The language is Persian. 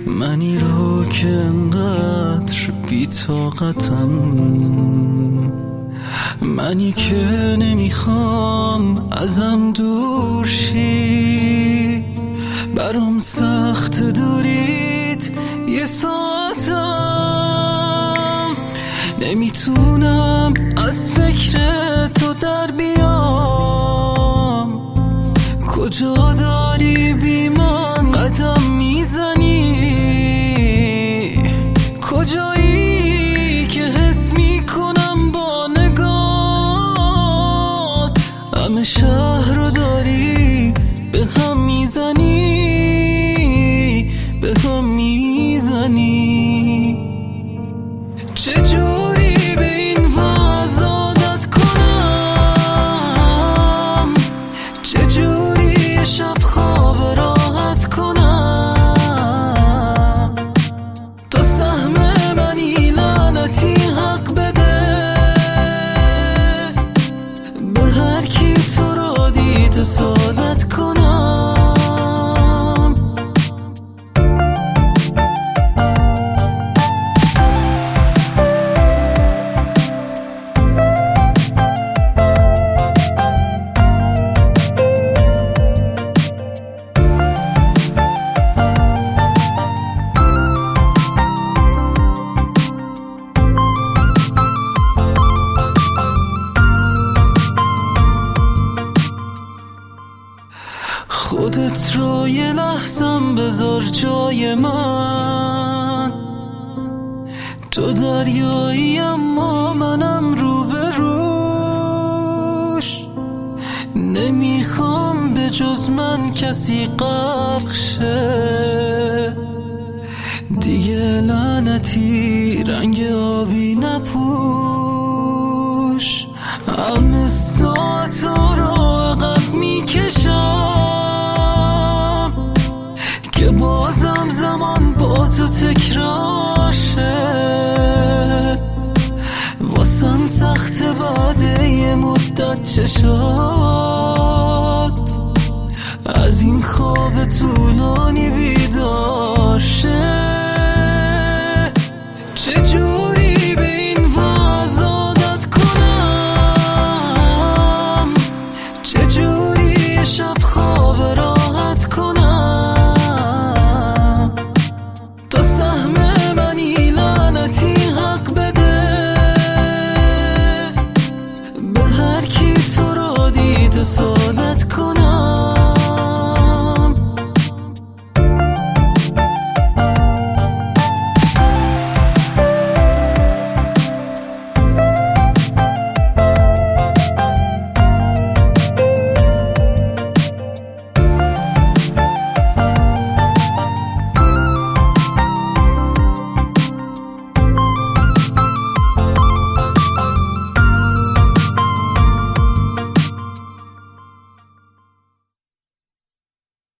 منی رو که انقدر بی‌طاقتم، منی که نمیخوام ازم دور شی، برام سخت دوریت یه ساعتم، نمیتونم از فکر تو در بیام، کجا داری بی من قدم میزنی، کجایی که حس میکنم با نگات همه شهر رو داری به هم میزنی، به هم میزنی. چجوری به این وضع عادت کنم، چجوری شب خواب راحت کنم، تو سهم منی لعنتی حق بده به هر کی تو رو دید سعادت کنم. خودت رو یه لحظم بذار جای من، تو دریایی اما منم رو به روش، نمیخوام به جز من کسی غرق شه، دیگه لعنتی رنگ آبی نپوش، همه ساعت رو عقب میکشم که بازم زمان با تو تکرار شه، واسم سخت بعد یه مدت چشات از این خواب طولانی بیدار